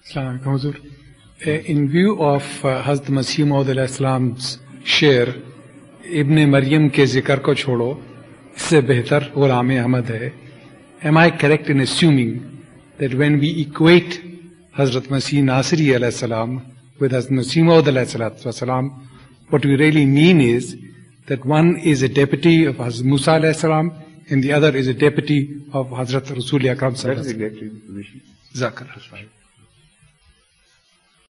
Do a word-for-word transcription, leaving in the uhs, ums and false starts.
Assalamu alaikum, Huzur. Uh, In view of uh, Hazrat Masih Maud Islam's share, Ibn Maryam ke zikr ko chodo, isse behtar Ghulam Ahmad hai. Am I correct in assuming that when we equate Hazrat Masih Nasiri alayhi salam with Hazrat Masih Maud alayhi salam, what we really mean is that one is a deputy of Hazrat Musa alayhi salam and the other is a deputy of Hazrat Rasul Akram sallallahu alaihi wasallam. That's exactly the position. Jazakallah.